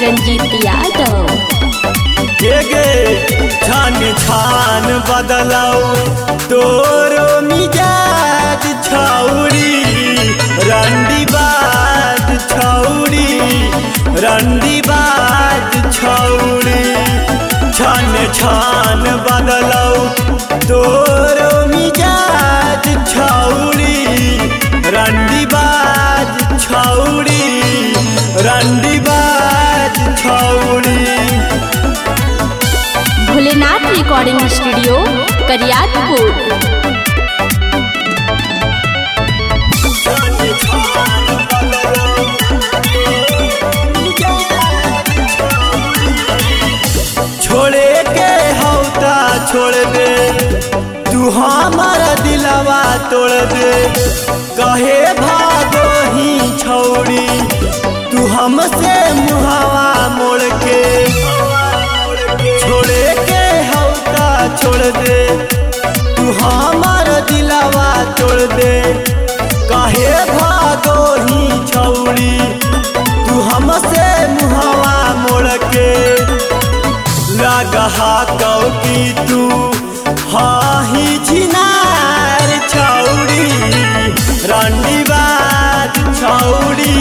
रंजीत यादव। छान छान बदलाओ तोरो मिजाज छौरी, रंडीबाज छौरी, रंडीबाज छौरी। छान छान बदलाओ तोरो मिजाज छौरी, रंडीबाज छौरी, रंडीबाज छौरी। Bholenath recording studio Kariyatpur. छोड़े के हौता छोड़ दे तू हमारा दिलवा तोड़ दे, कहे भागो ही छौरी तू हमसे मुहावा मोड़ के। छोड़े के हौता छोड़ दे तू हमारा दिलवा तोड़ दे, कहे भागो ही छौरी तू हमसे मुहावा मोड़ के। लगा कौ की तू हाही चिनार छौरी, रंडीबाज छौरी,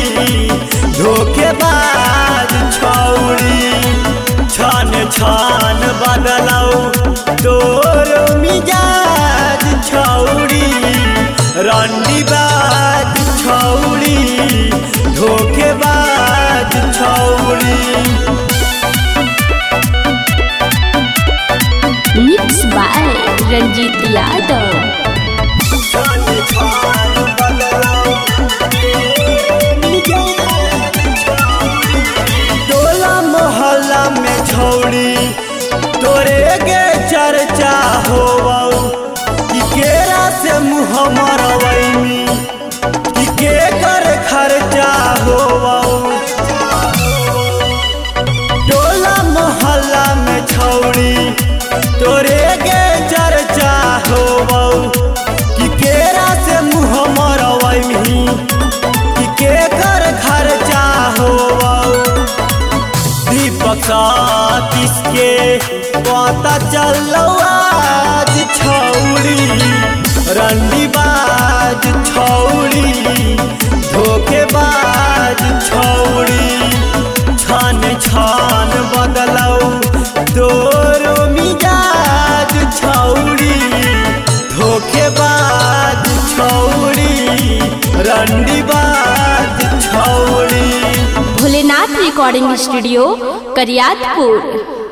धोखेबाज छौरी। छान छान बदलाओ तोरो मिजाज छौरी, रंडीबाज छौरी, धोखेबाज छौरी। Mix by Ranjit Yadav. टोला मोहल्ला में छौरी तोरे के चर्चा हो, कि केरा से मुँह मरवैनी कि के कर खर्चा हो। टोला मोहल्ला में छौरी तोरे के चर्चा हो, कि केरा से मुँह मरवैनी कि के कर खर्चा हो। दीपक किसके पता चलो आज छौरी, रंडीबाज छौरी, धोखेबाज छौरी। छान छान बदलाओ तोरो मिजाज छौरी, धोखेबाज छौरी, रंडीबाज छौरी। Bholenath recording studio Kariyatpur.